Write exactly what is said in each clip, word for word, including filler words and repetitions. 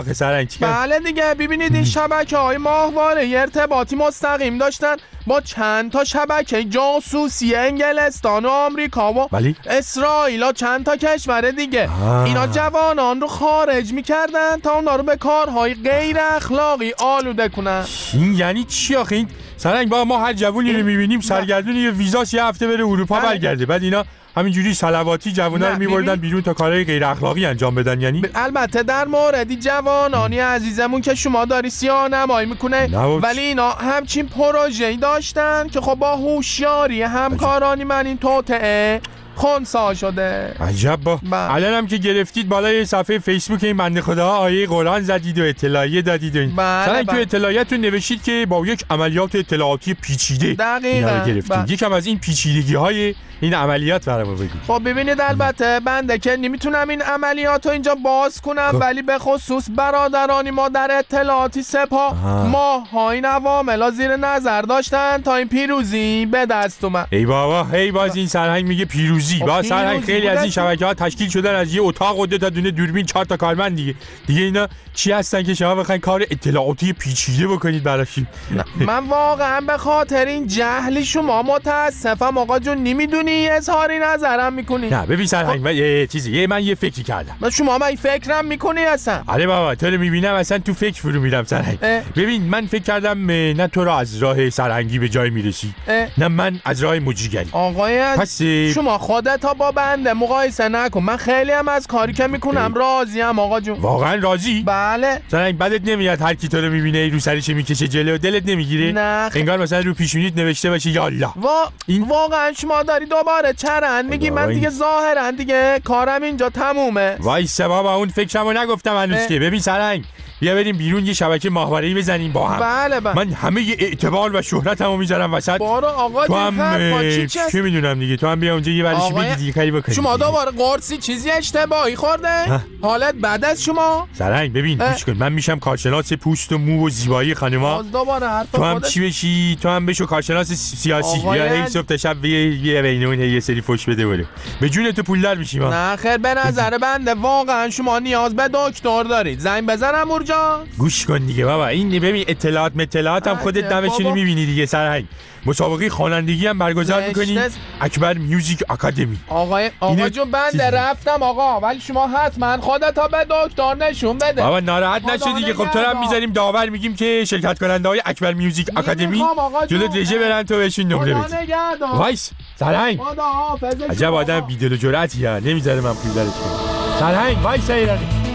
سرنگ چیکار؟ بله دیگه، ببینید این شبکه‌های ماهواره ارتباطی مستقیم داشتن با چند تا شبکه جاسوسی انگلستان و آمریکا و ولی؟ اسرائیل و چند تا کشور دیگه. آه. اینا جوانان رو خارج میکردن تا اونا رو به کارهای غیر اخلاقی آلوده کنن. این یعنی چی آخه؟ این سرنگ با ما هر جوونی رو میبینیم سرگردون یه ویزاس یه هفته بره اروپا برگرده، بعد اینا همینجوری صلواتی جوونا رو میبردن بیرون تا کارهای غیر اخلاقی انجام بدن. یعنی البته در موردی جوانانی عزیزمون که شما داری سیاه نمایی میکنه، ولی اینا همچین پروژه‌ای داشتن که خب با هوشیاری همکارانی من این توطئه خنثی شده. عجب. با الان هم که گرفتید بالای صفحه فیسبوک این بنده خداها آیه قرآن زدید و اطلاعیه دادید و مثلا تو اطلاعیتتون نوشتید که با یک عملیات اطلاعاتی پیچیده دقیقاً گرفتید. یکم از این پیچیدگی‌های این عملیات برام بگید. خب ببینید البته بنده که نمیتونم این عملیات رو اینجا باز کنم، ولی به خصوص برادرانی ما در اطلاعاتی سپاه ما ها این عوامل زیر نظر داشتن تا این پیروزی به دست اومد. ای بابا هی باز این سرهنگ میگه پیروزی. با سرهنگ خیلی از این شبکه‌ها تشکیل شدن از یه اتاق و دو تا دونه دوربین، چهار تا کارمند دیگه. دیگه اینا چی هستن که شما بخواید کار اطلاعاتی پیچیده بکنید براشون؟ من واقعا به خاطر این جهل شما متاسفم آقا جون، نمیدونی اظهاری نظرم میکنی. نه ببین سرهنگ من یه چیزی یه من یه فکری کردم. من شما من این فکرم میکنی اصلا؟ آره بابا تو رو میبینم اصلا تو فکر فرو میرم سرهنگ. ببین من فکر کردم نه تو رو از راه سرهنگی به جای میرسی، نه من از راه مجریگری. آقای پس شما خودت تا با بنده مقایسه نکن، من خیلی هم از کاری که میکنم راضیم آقا جون. واقعا راضی؟ بله. سرهنگ بدت نمیاد هر کی تو رو میبینه رو سرش میکشه جلو، دلت نمیگیره؟ نه انگار مثلا رو پیشونیت نوشته باشه یا الله. وا این واقعا شما داری دوباره چرند میگی؟ من دیگه ظاهرا دیگه کارم اینجا تمومه. وای بابا اون فکرمو نگفتم هنوز که. ببین سرهنگ بیا بریم بیرون یه شبکه ماهواره‌ای بزنیم با هم. بله بله. من همه ی اعتبار و شهرتمو میذارم وسط. بارو آقا تو هم چی چه میدونم دیگه، تو هم بیا اونجا یه ورشی بگی دیگه کاری بکنی. شما دوباره قرصی چیزی اشتباهی خورده؟ حالت بعد از شما؟ سرهنگ ببین گوش کن، من میشم کارشناس پوست و مو و زیبایی خانما. باز دوباره حرف تو هم چی بشی؟ تو هم بشو کارشناس سیاسی. یا هی صبح تا شب یه بینون یه سری فوش بده بره. به جون تو پولدار میشیم. نه خیر به نظر بنده واقعا شما نیاز به دکتر دارید. زنگ بزنم اورجا؟ گوش کن دیگه بابا، این ببین اطلاعات مطلاعات هم خودت دمشونی میبینی دیگه سرهنگ. مسابقه خوانندگی هم برگزار میکنی، اکبر میوزیک آکادمی. آقای آقا جون بنده رفتم آقا، ولی شما حتما خودت تا به دکتر نشون بده. بابا ناراحت نشو دیگه. خب تو هم میذاریم داور میگیم که شرکت کننده های اکبر میوزیک آکادمی جلو رژه برن تو بهشون نمره بدی. وایس سرهنگ عجب آدم بی‌دل و جرأتیه، نمیذاره من پول درش کنم. سرهنگ وایس ایرانی.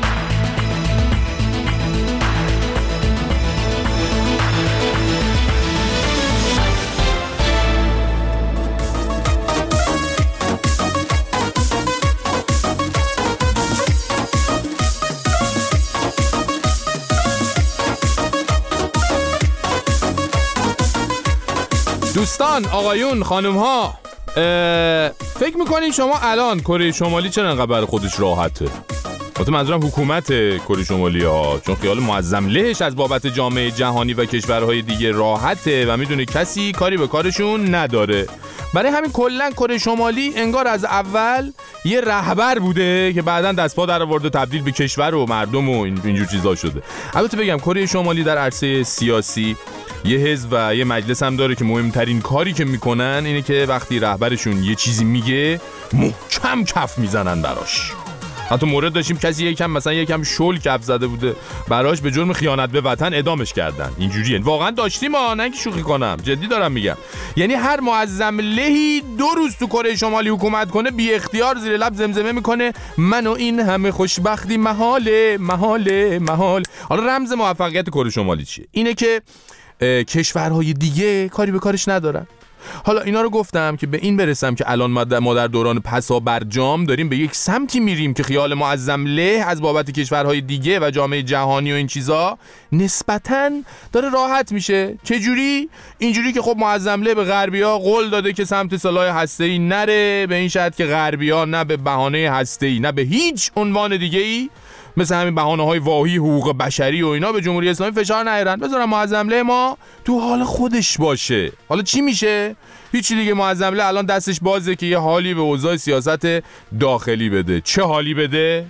دوستان، آقایون، خانم ها، فکر میکنین شما الان کره شمالی چرا انقدر برای خودش راحته؟ البته منظورم حکومت کره شمالی ها، چون خیال معظم لهش از بابت جامعه جهانی و کشورهای دیگه راحته و میدونه کسی کاری به کارشون نداره. برای همین کلا کره شمالی انگار از اول یه رهبر بوده که بعداً دست پا در آورد و تبدیل به کشور و مردم و اینجور چیزا شده. البته بگم کره شمالی در عرصه سیاسی یه حزب و یه مجلس هم داره که مهمترین کاری که میکنن اینه که وقتی رهبرشون یه چیزی میگه محکم کف میزنن براش. حتی مورد داشتیم کسی یکم مثلا یکم شل کف زده بوده براش، به جرم خیانت به وطن اعدامش کردن. اینجوریه واقعا داشتیم ها، نه که شوخی کنم، جدی دارم میگم. یعنی هر معظم لهی دو روز تو کره شمالی حکومت کنه بی اختیار زیر لب زمزمه میکنه من و این همه خوشبختی محاله محاله محال. حالا رمز موفقیت کره شمالی چیه؟ اینه که کشورهای دیگه کاری به کارش ندارن. حالا اینا رو گفتم که به این برسم که الان ما در دوران پسا برجام داریم به یک سمتی میریم که خیال معظم له از بابت کشورهای دیگه و جامعه جهانی و این چیزا نسبتاً داره راحت میشه. چجوری؟ اینجوری که خب معظم له به غربیا قول داده که سمت سلاح هسته‌ای نره، به این شرط که غربیا نه به بهانه هسته‌ای نه به هیچ عنوان دیگه‌ای مثل همین بهانه‌های واهی حقوق بشری و اینا به جمهوری اسلامی فشار نیارن، بذارن معظم له ما تو حال خودش باشه. حالا چی میشه؟ هیچی دیگه. معظم له الان دستش بازه که یه حالی به اوضاع سیاست داخلی بده. چه حالی بده؟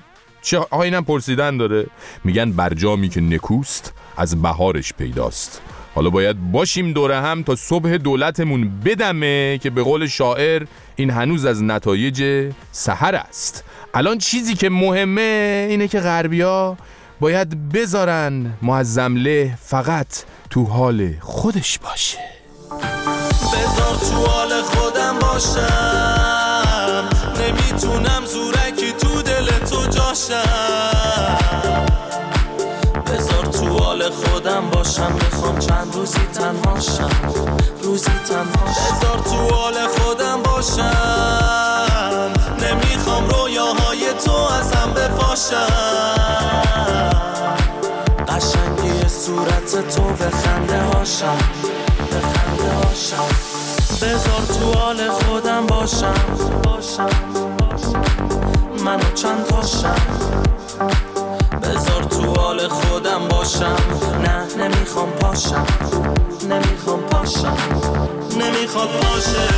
چه آها اینم پرسیدن داره. میگن برجامی که نکوست از بهارش پیداست. حالا باید باشیم دوره هم تا صبح دولتمون بدمه که به قول شاعر این هنوز از نتایج سحر است. الان چیزی که مهمه اینه که غربیا باید بذارن معظمله فقط تو حال خودش باشه. بذار تو حال خودم باشم، نمیتونم زورکی تو دل تو جاشم. بذار تو حال خودم باشم، میخوام چند روزی تنهاشم، روزی تنهاشم. بذار تو حال خودم باشم، نمیخوام رویاهای تو از هم بپاشم. قشنگی صورت تو به خنده هاشم، به خنده هاشم. بذار تو حال خودم باشم، باشم منو چند تاشم. بذار تو حال خودم باشم، نه نمیخوام پاشم، نمیخوام پاشم، نمیخوام پاشه.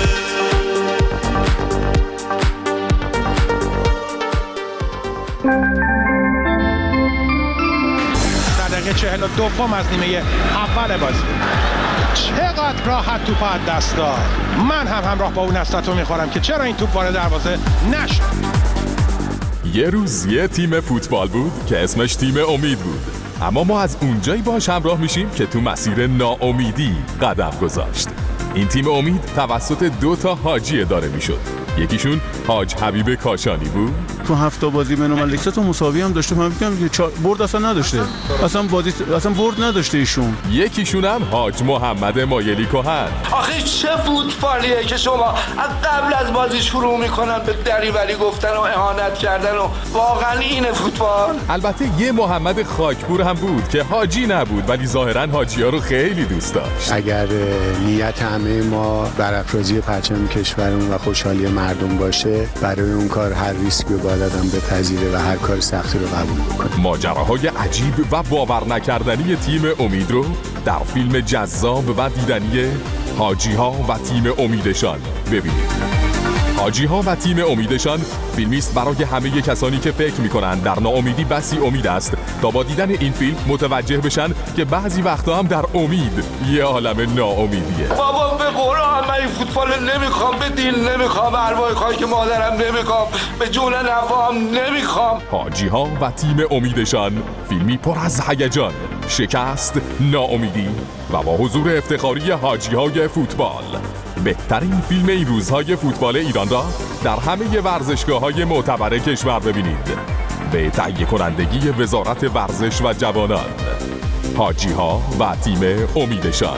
دقیقه چهل و دوم از نیمه اول بازی. چقدر راحت توپ از دست داد. من هم همراه با اون حسرتو میخورم که چرا این توپ وارد دروازه نشد. یه روز یه تیم فوتبال بود که اسمش تیم امید بود، اما ما از اونجایی باش همراه میشیم که تو مسیر ناامیدی قدم گذاشت. این تیم امید توسط دو تا حاجی اداره میشد. یکیشون حاج حبیب کاشانی بود. تو هفت بازی بین لیگ تو مساوی هم داشته، من میگم چا... برد اصلا نداشته، اصلا بازی اصلا برد نداشته ایشون. یکیشون هم حاج محمد مایلی کهن. آخه چه فوتبالیه که شما از قبل از بازی شروع میکنن به دریوری گفتن و اهانت کردن و واقعا اینه فوتبال؟ البته یه محمد خاکپور هم بود که حاجی نبود ولی ظاهرا حاجی‌ها رو خیلی دوست داشت. اگر نیت همه ما برافرازی پرچم کشورمون و خوشحالی مردم باشه، برای اون کار هر ریسکی رو باید آدم بپذیره و هر کار سختی رو قبول بکنه. ماجراهای عجیب و باور نکردنی تیم امید رو در فیلم جذاب و دیدنی حاجی ها و تیم امیدشان ببینید. حاجی ها و تیم امیدشان فیلمی است برای همه کسانی که فکر می‌کنند در ناامیدی بسی امید است تا با دیدن این فیلم متوجه بشن که بعضی وقتا هم در امید یه عالم ناامیدیه. بابا به قرآن من این فوتبال نمیخوام، به دین نمیخوام، ارواح خاکی که مادرم نمیخوام، به جون نوام نمیخوام. حاجی ها و تیم امیدشان فیلمی پر از هیجان، شکست، ناامیدی و با حضور افتخاری حاجی های فوتبال. بهترین فیلم این روزهای فوتبال ایران را در همه ورزشگاه‌های معتبر کشور ببینید به تهیه کنندگی وزارت ورزش و جوانان. حاجی ها و تیم امیدشان.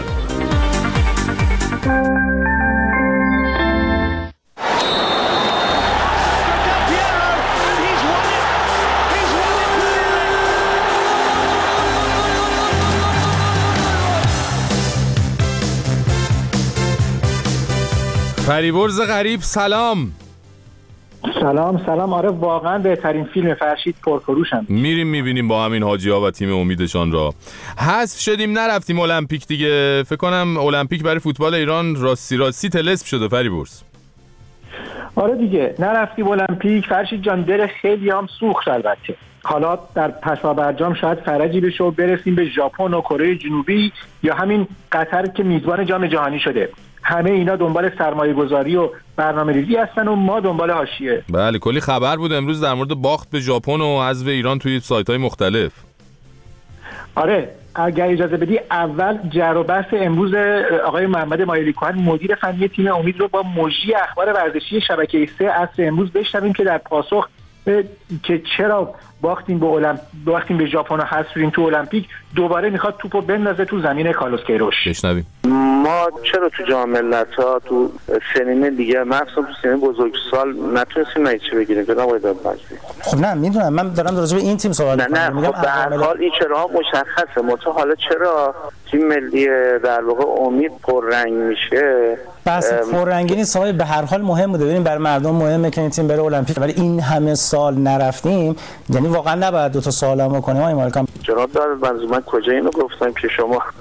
فریبرز غریب سلام. سلام سلام. آره واقعا بهترین فیلم فرشید پرفروشم. میریم میبینیم با همین حاجی ها و تیم امیدشان را. حذف شدیم نرفتیم المپیک دیگه. فکر کنم المپیک برای فوتبال ایران راستی راستی طلسم شده فریبرز. آره دیگه نرفتیم المپیک فرشید جان، دل خیلی هم سوخت. البته حالا در پسا برجام شاید فرجی بشه و برسیم به ژاپن و کره جنوبی یا همین قطر که میزبان جام جهانی شده. همه اینا دنبال سرمایه گذاری و برنامه ریزی هستن و ما دنبال حاشیه. بله کلی خبر بود امروز در مورد باخت به ژاپن و حذف ایران توی سایت‌های مختلف. آره اگر اجازه بدی اول جر و بحث امروز آقای محمد مایلی کهن مدیر فنی تیم امید رو با مجری اخبار ورزشی شبکه سه عصر امروز بشنویم که در پاسخ که چرا باختیم به المپ... باختیم به ژاپن و حذف شدیم تو المپیک دوباره میخواد توپو بندازه تو زمین کارلوس کیروش. بشنویم. ما چرا تو جام ملت‌ها تو سینما دیگه مخصوصا تو سینما بزرگسال نتونستیم نتیجه بگیریم؟ جناب آقای دادباجی. خب نه میدونم، من دارم راجع به این تیم صحبت می‌کنم. نه نه خب به هر حال این چرا مشخصه. متو حالا چرا تیم ملی در واقع امید پررنگ میشه؟ بس پررنگی نیست آقای، به هر حال مهم بوده. ببین برای مردم مهمه که این تیم بره المپیک، ولی این همه سال نرفتیم، یعنی واقعا نباید دو تا سوالمو کنیم آقای مالکان. جناب دادباجی من کجا اینو گفتم که شما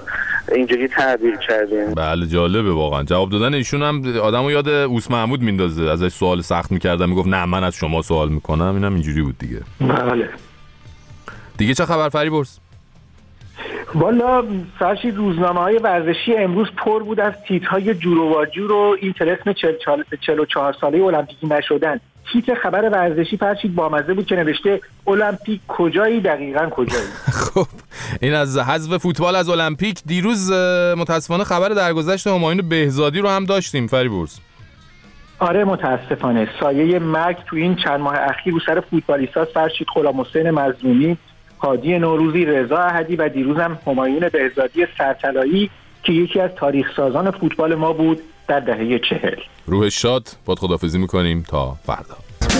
اینجوری تعبیر کردیم. بله جالبه واقعا. جواب دادن ایشون هم آدمو یاد اوس محمود میندازه، ازش سوال سخت میکردم میگفت نه من از شما سوال میکنم. اینم اینجوری بود دیگه. بله. دیگه چه خبر فریبرز؟ والا فرشید روزنامه‌های ورزشی امروز پر بود از تیترهای جور و واجور و این طلسم چهل و چهار ساله المپیکی نشدن. تیتر خبر ورزشی فرشید بامزه بود که نوشته المپیک کجایی دقیقاً کجایی. خب این از حذف فوتبال از المپیک. دیروز متاسفانه خبر درگذشت همایون بهزادی رو هم داشتیم فریبرز. آره متاسفانه سایه مرگ تو این چند ماه اخیر رو سر فوتبالیست‌ها فرشید غلام حسین مظلومی، هادی نوروزی، رضا احدی و دیروز هم همایون بهزادی سرطلایی که یکی از تاریخ سازان فوتبال ما بود در دهه چهل. روح شاد. باد خداحافظی میکنیم تا فردا.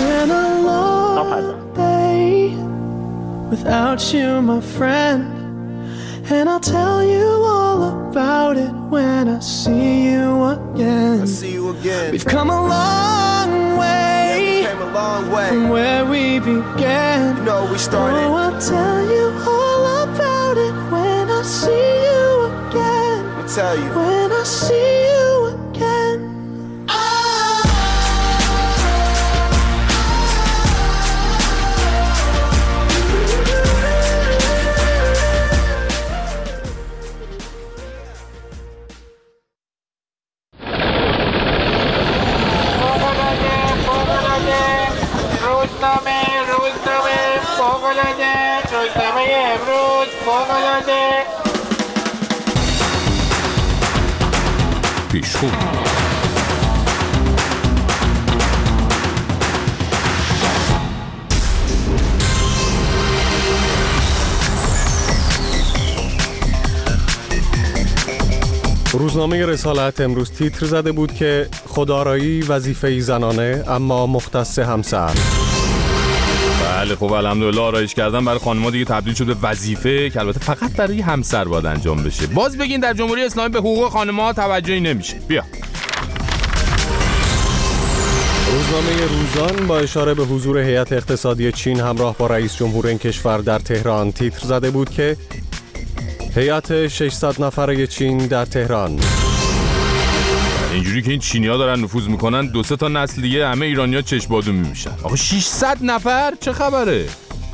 Without you, my friend, and I'll tell you all about it when I see you again. I see you again. We've come a long way, yeah, we came a long way from where we began. You know we started. Oh, I'll tell you all about it when I see you again. I'll tell you when I see you again. پیشخون. روزنامه رسالت امروز تیتر زده بود که خودآرایی وظیفه‌ای زنانه اما مختص همسر. بله خب الحمدلله آرایش کردن برای خانم‌ها دیگه تبدیل شده وظیفه که البته فقط برای همسر باید انجام بشه. باز بگین در جمهوری اسلامی به حقوق خانم‌ها توجهی نمیشه. بیا. روزنامه روزان با اشاره به حضور هیئت اقتصادی چین همراه با رئیس جمهور این کشور در تهران تیتر زده بود که هیئت ششصد نفره چین در تهران. اینجوری که این چینی‌ها دارن نفوذ میکنن دو سه تا نسل دیگه همه ایرانی‌ها چشم‌بادومی میشن. آقا ششصد نفر چه خبره؟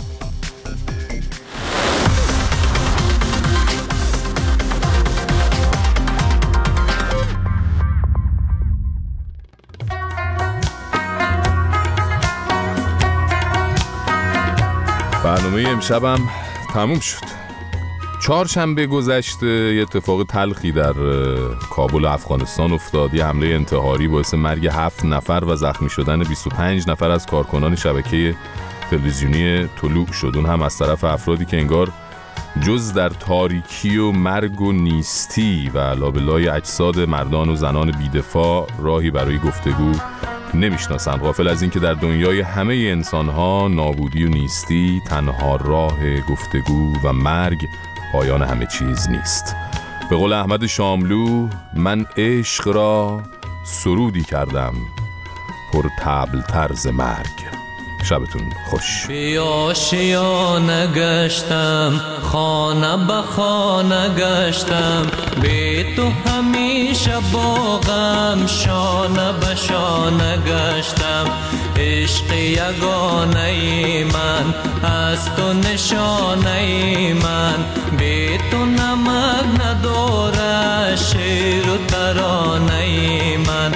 برنامه امشبم تموم شد. چهارشنبه گذشته یه اتفاق تلخی در کابل افغانستان افتاد. یه حمله انتحاری باعث مرگ هفت نفر و زخمی شدن بیست و پنج نفر از کارکنان شبکه تلویزیونی طلوع شد. اون هم از طرف افرادی که انگار جز در تاریکی و مرگ و نیستی و لابلای اجساد مردان و زنان بیدفاع راهی برای گفتگو نمیشناسن. غافل از این که در دنیای همه انسانها نابودی و نیستی تنها راه گفتگو و مرگ پایان همه چیز نیست. به قول احمد شاملو من عشق را سرودی کردم پر طبل طرز مرگ. شبتون خوش. بیا شیانه گشتم خانه به خانه گشتم به تو همیشه باغم شانه به شانه گشتم عشق یگانه من از تو نشانه من به تو نمک نداره شعر و ترانه من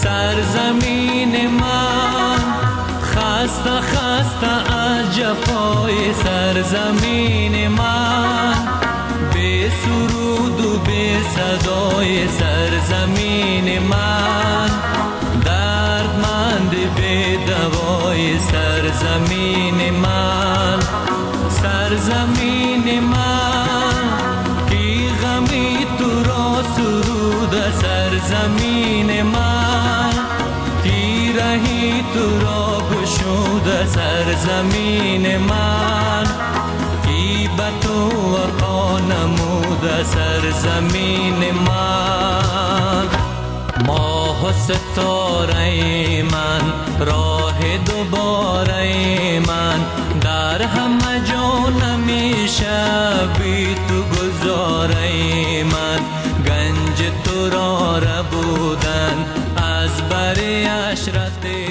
سرزمین من خسته خسته از جفای سرزمین من به سرود و به صدای سرزمین من دردمند به دوای سرزمین من سرزمین من کی غمی تو را سرود سرزمین من کی رهی تو را گشود سرزمین من کی به تو وفا نمود سرزمین من ماه و ستاره من راه دوباره من در همه جا نمیشه بی تو گذاره من تو را ربودن از بری عشرت